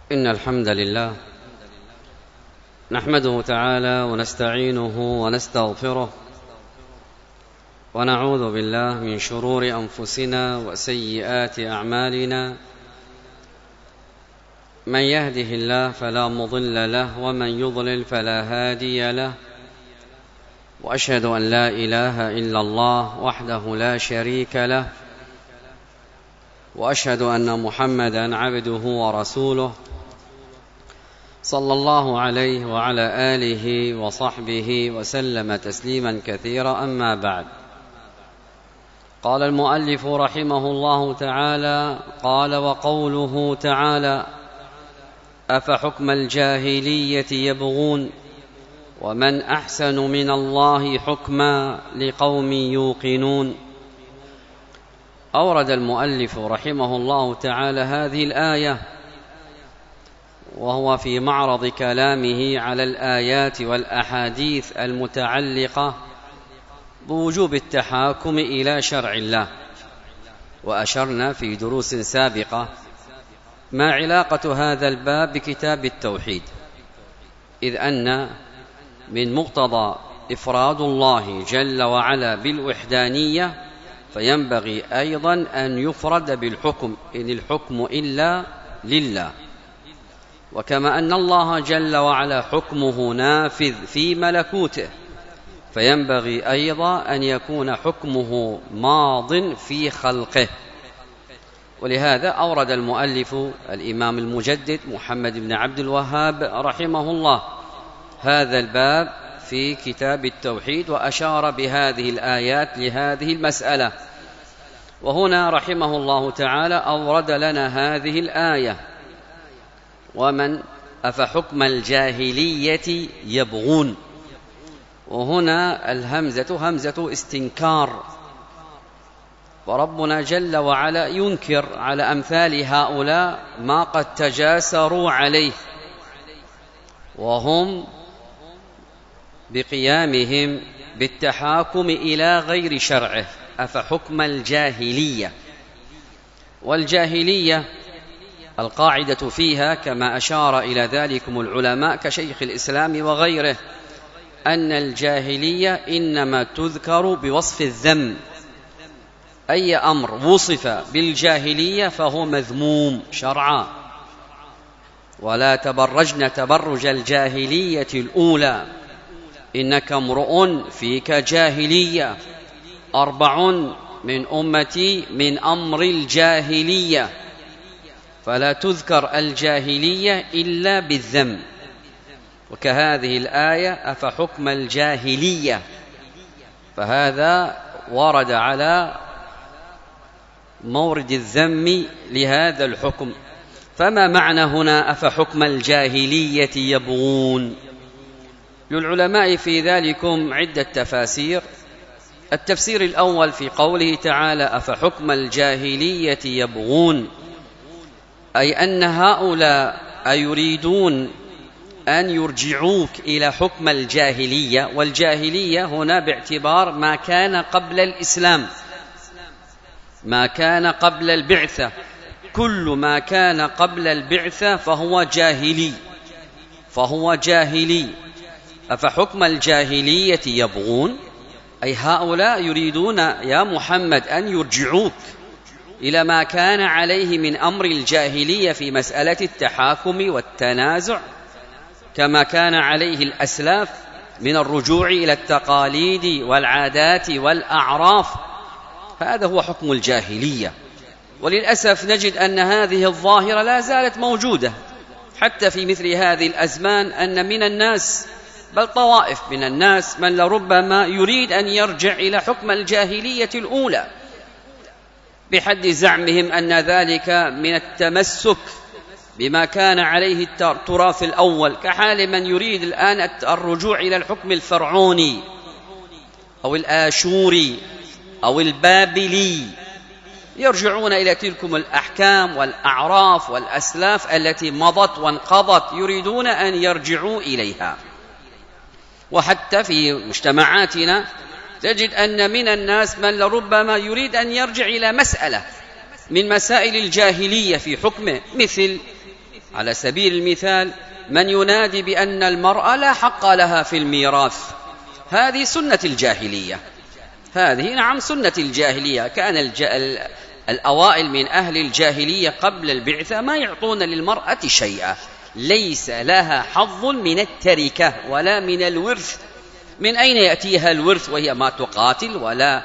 إن الحمد لله نحمده تعالى ونستعينه ونستغفره ونعوذ بالله من شرور أنفسنا وسيئات أعمالنا. من يهده الله فلا مضل له ومن يضلل فلا هادي له، وأشهد أن لا إله إلا الله وحده لا شريك له، وأشهد أن محمدًا عبده ورسوله صلى الله عليه وعلى آله وصحبه وسلم تسليما كثيرا. أما بعد، قال المؤلف رحمه الله تعالى: قال: وقوله تعالى: أفحكم الجاهلية يبغون ومن أحسن من الله حكما لقوم يوقنون. أورد المؤلف رحمه الله تعالى هذه الآية وهو في معرض كلامه على الآيات والأحاديث المتعلقة بوجوب التحاكم إلى شرع الله. وأشرنا في دروس سابقة ما علاقة هذا الباب بكتاب التوحيد، إذ أن من مقتضى إفراد الله جل وعلا بالوحدانية فينبغي أيضا أن يفرد بالحكم، إن الحكم إلا لله. وكما أن الله جل وعلا حكمه نافذ في ملكوته، فينبغي أيضا أن يكون حكمه ماض في خلقه. ولهذا أورد المؤلف الإمام المجدد محمد بن عبد الوهاب رحمه الله هذا الباب في كتاب التوحيد، وأشار بهذه الآيات لهذه المسألة. وهنا رحمه الله تعالى أورد لنا هذه الآية: ومن أفحكم الجاهلية يبغون. وهنا الهمزة همزة استنكار، وربنا جل وعلا ينكر على أمثال هؤلاء ما قد تجاسروا عليه، وهم بقيامهم بالتحاكم إلى غير شرعه. أفحكم الجاهلية، والجاهلية القاعدة فيها كما أشار إلى ذلكم العلماء كشيخ الإسلام وغيره أن الجاهلية إنما تذكر بوصف الذم. أي أمر وصف بالجاهلية فهو مذموم شرعا. ولا تبرجن تبرج الجاهلية الأولى إنك امرؤ فيك جاهلية، 4 من أمتي من أمر الجاهلية. فلا تذكر الجاهلية إلا بالذم. وكهذه الآية: أفحكم الجاهلية، فهذا ورد على مورد الذم لهذا الحكم. فما معنى هنا أفحكم الجاهلية يبغون؟ للعلماء في ذلكم عدة تفاسير. التفسير الأول في قوله تعالى: أفحكم الجاهلية يبغون، أي أن هؤلاء يريدون أن يرجعوك إلى حكم الجاهلية. والجاهلية هنا باعتبار ما كان قبل الإسلام، ما كان قبل البعثة. كل ما كان قبل البعثة فهو جاهلي، فهو جاهلي. أفحكم الجاهلية يبغون، أي هؤلاء يريدون يا محمد أن يرجعوك إلى ما كان عليه من أمر الجاهلية في مسألة التحاكم والتنازع، كما كان عليه الأسلاف من الرجوع إلى التقاليد والعادات والأعراف. هذا هو حكم الجاهلية. وللأسف نجد أن هذه الظاهرة لا زالت موجودة حتى في مثل هذه الأزمان، أن من الناس بل طوائف من الناس من لربما يريد أن يرجع إلى حكم الجاهلية الأولى، بحد زعمهم أن ذلك من التمسك بما كان عليه التراث الأول، كحال من يريد الآن الرجوع إلى الحكم الفرعوني أو الآشوري أو البابلي. يرجعون إلى تلكم الأحكام والأعراف والأسلاف التي مضت وانقضت، يريدون أن يرجعوا إليها. وحتى في مجتمعاتنا تجد أن من الناس من لربما يريد أن يرجع إلى مسألة من مسائل الجاهلية في حكمه، مثل على سبيل المثال من ينادي بأن المرأة لا حق لها في الميراث، هذه سنة الجاهلية، هذه نعم سنة الجاهلية. كان الأوائل من أهل الجاهلية قبل البعثة ما يعطون للمرأة شيئا، ليس لها حظ من التركة ولا من الورث. من أين يأتيها الورث وهي ما تقاتل ولا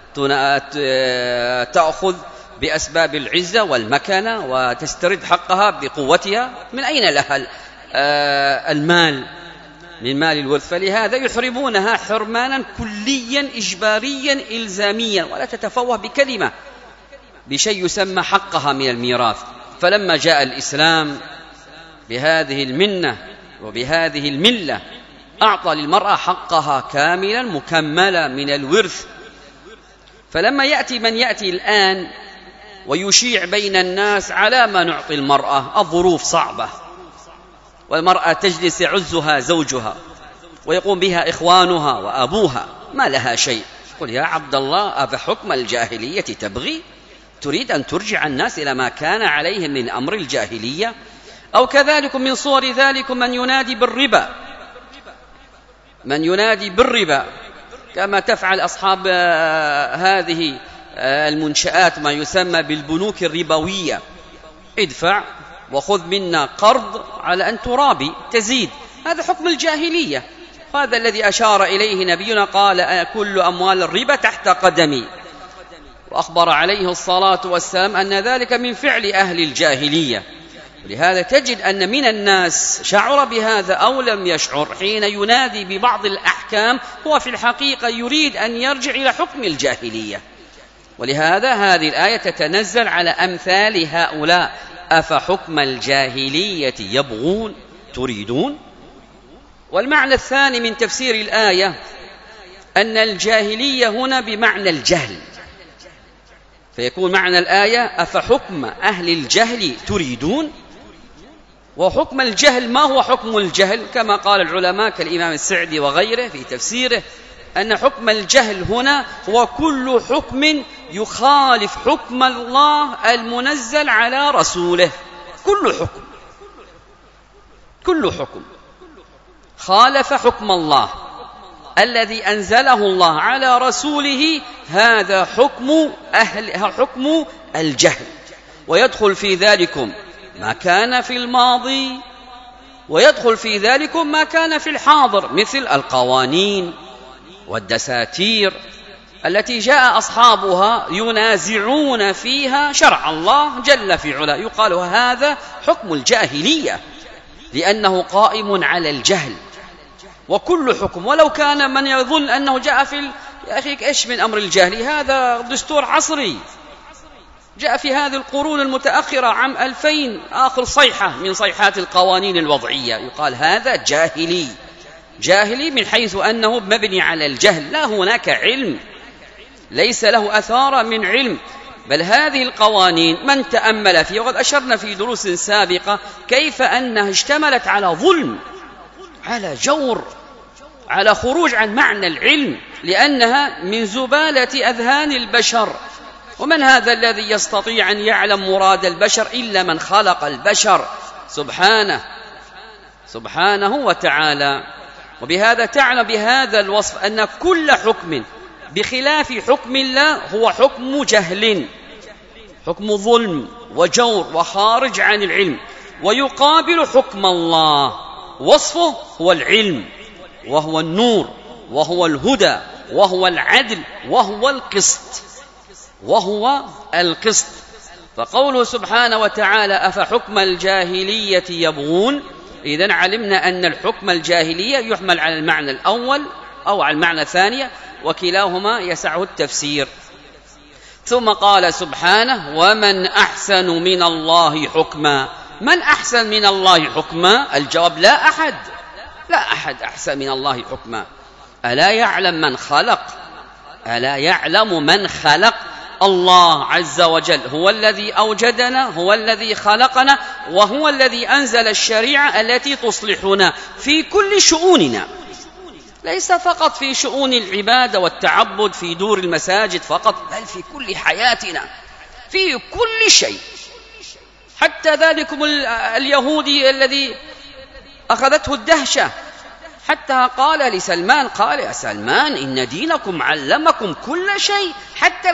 تأخذ بأسباب العزة والمكانة وتسترد حقها بقوتها؟ من أين لها المال من مال الورث؟ فلهذا يحرمونها حرمانا كليا إجباريا إلزاميا، ولا تتفوه بكلمة بشيء يسمى حقها من الميراث. فلما جاء الإسلام بهذه المنة وبهذه الملة أعطى للمرأة حقها كاملا مكملا من الورث. فلما يأتي من يأتي الآن ويشيع بين الناس على ما نعطي المرأة، الظروف صعبة والمرأة تجلس يعزها زوجها ويقوم بها إخوانها وأبوها، ما لها شيء. قل يا عبد الله أفحكم الجاهلية تبغي؟ تريد أن ترجع الناس إلى ما كان عليهم من أمر الجاهلية؟ أو كذلك من صور ذلك من ينادي بالربا، من ينادي بالربا كما تفعل أصحاب هذه المنشآت ما يسمى بالبنوك الربوية، ادفع وخذ منا قرض على أن ترابي تزيد. هذا حكم الجاهلية، هذا الذي أشار إليه نبينا، قال كل أموال الربا تحت قدمي، وأخبر عليه الصلاة والسلام أن ذلك من فعل أهل الجاهلية. لهذا تجد أن من الناس شعر بهذا أو لم يشعر حين ينادي ببعض الأحكام هو في الحقيقة يريد أن يرجع إلى حكم الجاهلية. ولهذا هذه الآية تتنزل على أمثال هؤلاء: أفحكم الجاهلية يبغون تريدون. والمعنى الثاني من تفسير الآية أن الجاهلية هنا بمعنى الجهل، فيكون معنى الآية أفحكم أهل الجهل تريدون. وحكم الجهل ما هو حكم الجهل؟ كما قال العلماء كالإمام السعدي وغيره في تفسيره أن حكم الجهل هنا هو كل حكم يخالف حكم الله المنزل على رسوله. كل حكم خالف حكم الله الذي أنزله الله على رسوله، هذا حكم الجهل. ويدخل في ذلكم ما كان في الماضي، ويدخل في ذلكم ما كان في الحاضر، مثل القوانين والدساتير التي جاء أصحابها ينازعون فيها شرع الله جل في علاه، يقال هذا حكم الجاهلية لأنه قائم على الجهل. وكل حكم ولو كان من يظن أنه جاء في يا أخي إيش من أمر الجاهلي، هذا دستور عصري جاء في هذه القرون المتأخرة عام 2000 آخر صيحة من صيحات القوانين الوضعية، يقال هذا جاهلي من حيث أنه مبني على الجهل، لا هناك علم، ليس له أثار من علم. بل هذه القوانين من تأمل فيها، وقد أشرنا في دروس سابقة كيف أنها اشتملت على ظلم، على جور، على خروج عن معنى العلم، لأنها من زبالة أذهان البشر. ومن هذا الذي يستطيع أن يعلم مراد البشر إلا من خلق البشر سبحانه وتعالى. وبهذا تعلم بهذا الوصف أن كل حكم بخلاف حكم الله هو حكم جهل، حكم ظلم وجور وخارج عن العلم. ويقابل حكم الله وصفه هو العلم، وهو النور، وهو الهدى، وهو العدل، وهو القسط. فقوله سبحانه وتعالى أفحكم الجاهلية يبغون، إذن علمنا أن الحكم الجاهلية يحمل على المعنى الأول أو على المعنى الثاني، وكلاهما يسعه التفسير. ثم قال سبحانه ومن أحسن من الله حكما. من أحسن من الله حكما؟ الجواب لا أحد أحسن من الله حكما. ألا يعلم من خلق؟ ألا يعلم من خلق؟ الله عز وجل هو الذي أوجدنا، هو الذي خلقنا، وهو الذي أنزل الشريعة التي تصلحنا في كل شؤوننا، ليس فقط في شؤون العبادة والتعبد في دور المساجد فقط، بل في كل حياتنا، في كل شيء، حتى ذلكم اليهودي الذي أخذته الدهشة، حتى قال لسلمان، قال يا سلمان إن دينكم علمكم كل شيء، حتى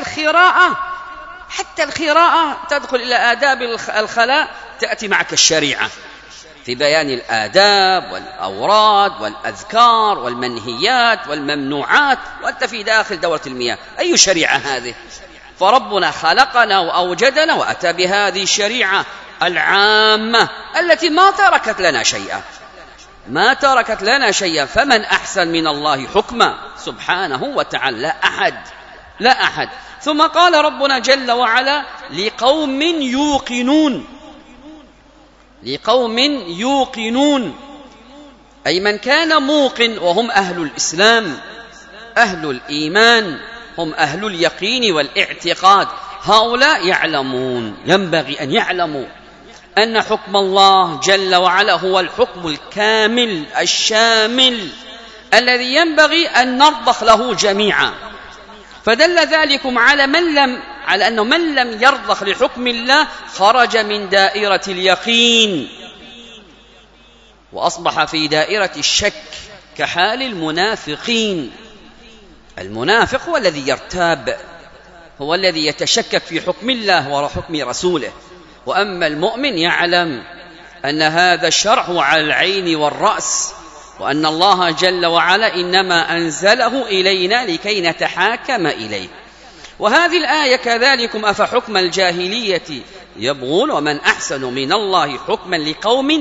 الخراءة تدخل إلى آداب الخلاء، تأتي معك الشريعة في بيان الآداب والأوراد والأذكار والمنهيات والممنوعات، وأنت في داخل دورة المياه. أي شريعة هذه؟ فربنا خلقنا وأوجدنا وأتى بهذه الشريعة العامة التي ما تركت لنا شيئا، فمن أحسن من الله حكما سبحانه وتعالى؟ لا أحد. ثم قال ربنا جل وعلا لقوم يوقنون، أي من كان موقن، وهم أهل الإسلام، أهل الإيمان، هم أهل اليقين والاعتقاد. هؤلاء يعلمون، ينبغي أن يعلموا أن حكم الله جل وعلا هو الحكم الكامل الشامل الذي ينبغي أن نرضخ له جميعا. فدل ذلكم على أنه من لم يرضخ لحكم الله خرج من دائرة اليقين وأصبح في دائرة الشك، كحال المنافقين. المنافق هو الذي يرتاب، هو الذي يتشكك في حكم الله وحكم رسوله. وأما المؤمن يعلم أن هذا الشرع هو على العين والرأس، وأن الله جل وعلا إنما أنزله إلينا لكي نتحاكم إليه. وهذه الآية كذلكم أفحكم الجاهلية يبغون ومن أحسن من الله حكما لقوم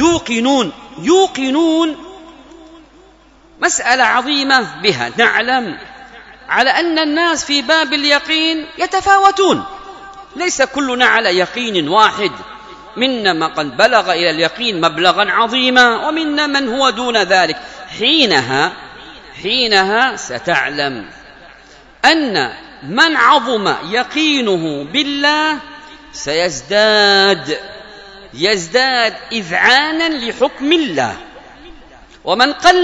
يوقنون مسألة عظيمة بها نعلم على أن الناس في باب اليقين يتفاوتون، ليس كلنا على يقين واحد، منا من قد بلغ إلى اليقين مبلغا عظيما، ومنا من هو دون ذلك. حينها ستعلم أن من عظم يقينه بالله يزداد إذعانا لحكم الله، ومن قل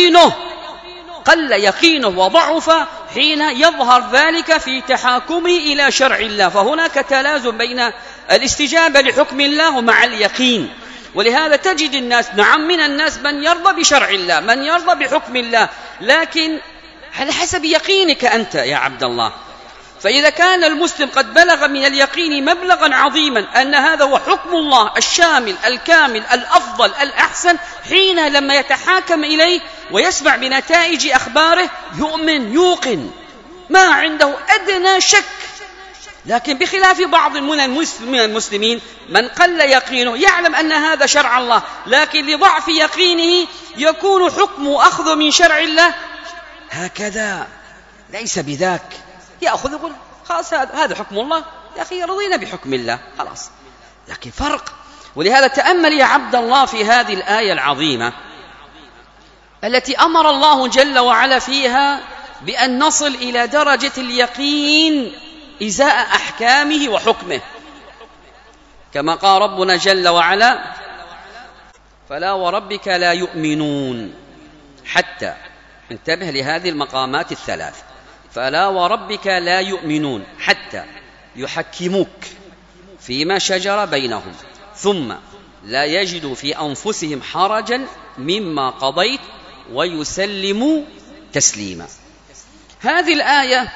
يقينه وضعف حين يظهر ذلك في تحاكمه إلى شرع الله. فهناك تلازم بين الاستجابة لحكم الله ومع اليقين. ولهذا تجد الناس، نعم، من الناس من يرضى بشرع الله، من يرضى بحكم الله، لكن على حسب يقينك أنت يا عبد الله. فإذا كان المسلم قد بلغ من اليقين مبلغا عظيما أن هذا هو حكم الله الشامل الكامل الأفضل الأحسن، حين لما يتحاكم إليه ويسمع بنتائج أخباره يوقن، ما عنده أدنى شك. لكن بخلاف بعض من المسلمين من قل يقينه، يعلم أن هذا شرع الله، لكن لضعف يقينه يكون حكمه أخذ من شرع الله هكذا، ليس بذاك، يأخذ يقول خلاص هذا حكم الله، يا أخي رضينا بحكم الله خلاص. لكن فرق. ولهذا تأمل يا عبد الله في هذه الآية العظيمة التي أمر الله جل وعلا فيها بأن نصل إلى درجة اليقين إزاء أحكامه وحكمه، كما قال ربنا جل وعلا فلا وربك لا يؤمنون حتى، انتبه لهذه المقامات الثلاث، فلا وربك لا يؤمنون حتى يحكموك فيما شجر بينهم ثم لا يجدوا في أنفسهم حرجا مما قضيت ويسلموا تسليما. هذه الآية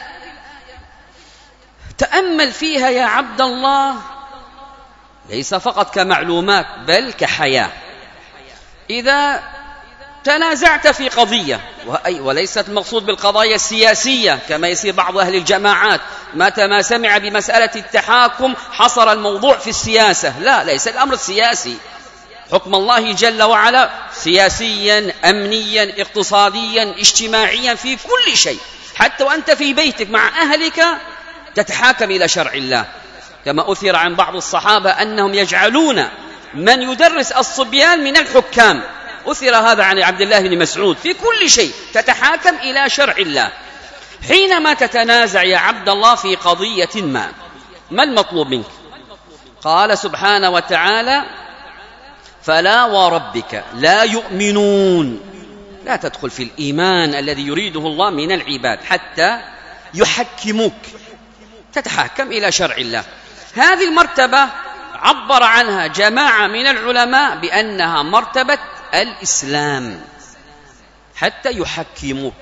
تأمل فيها يا عبد الله، ليس فقط كمعلومات بل كحياة. إذا تنازعت في قضية، وليست المقصود بالقضايا السياسية كما يصير بعض أهل الجماعات، متى ما سمع بمسألة التحاكم حصر الموضوع في السياسة، لا، ليس الأمر السياسي. حكم الله جل وعلا سياسيا أمنيا اقتصاديا اجتماعيا في كل شيء، حتى وأنت في بيتك مع أهلك تتحاكم إلى شرع الله، كما أثر عن بعض الصحابة أنهم يجعلون من يدرس الصبيان من الحكام، أثر هذا عن عبد الله بن مسعود، في كل شيء تتحاكم إلى شرع الله. حينما تتنازع يا عبد الله في قضية ما المطلوب منك؟ قال سبحانه وتعالى فلا وربك لا يؤمنون، لا تدخل في الإيمان الذي يريده الله من العباد حتى يحكموك، تتحاكم إلى شرع الله. هذه المرتبة عبر عنها جماعة من العلماء بأنها مرتبة الإسلام حتى يحكموك.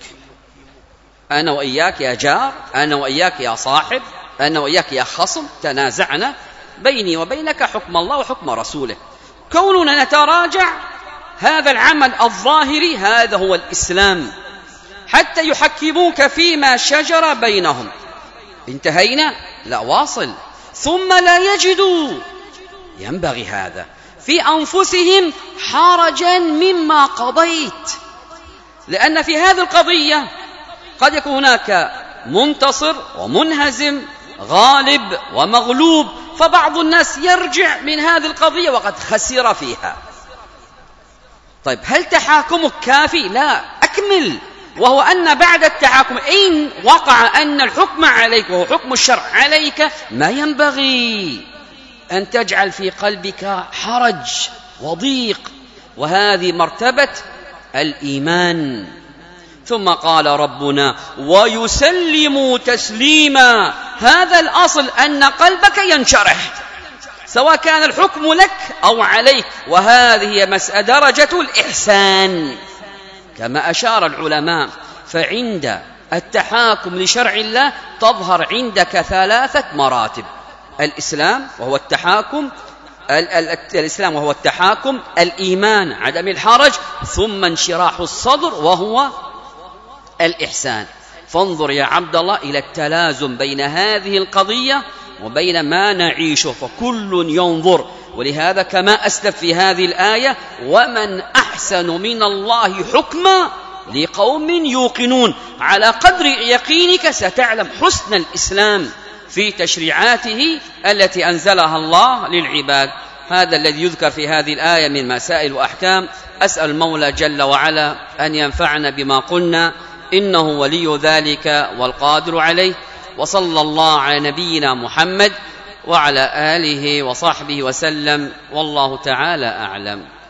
أنا وإياك يا جار، أنا وإياك يا صاحب، أنا وإياك يا خصم، تنازعنا، بيني وبينك حكم الله وحكم رسوله. كوننا نتراجع هذا العمل الظاهري هذا هو الإسلام، حتى يحكموك فيما شجر بينهم. انتهينا؟ لا، واصل. ثم لا يجدوا، ينبغي هذا، في أنفسهم حرجا مما قضيت، لأن في هذه القضية قد يكون هناك منتصر ومنهزم، غالب ومغلوب، فبعض الناس يرجع من هذه القضية وقد خسر فيها. طيب، هل تحاكمك كافي؟ لا، أكمل. وهو أن بعد التحاكم إن وقع أن الحكم عليك وهو حكم الشرع عليك، ما ينبغي أن تجعل في قلبك حرج وضيق، وهذه مرتبة الإيمان. ثم قال ربنا: ويسلموا تسليما. هذا الأصل أن قلبك ينشرح سواء كان الحكم لك أو عليك، وهذه هي درجة الإحسان كما أشار العلماء. فعند التحاكم لشرع الله تظهر عندك 3 مراتب: الإسلام وهو التحاكم، الإسلام وهو التحاكم، الإيمان عدم الحرج، ثم انشراح الصدر وهو الإحسان. فانظر يا عبد الله إلى التلازم بين هذه القضية وبين ما نعيشه، فكل ينظر. ولهذا كما أسلف في هذه الآية: ومن أحسن من الله حكما لقوم يوقنون. على قدر يقينك ستعلم حسن الإسلام في تشريعاته التي أنزلها الله للعباد. هذا الذي يذكر في هذه الآية من مسائل وأحكام. أسأل المولى جل وعلا أن ينفعنا بما قلنا، إنه ولي ذلك والقادر عليه. وصلى الله على نبينا محمد وعلى آله وصحبه وسلم، والله تعالى أعلم.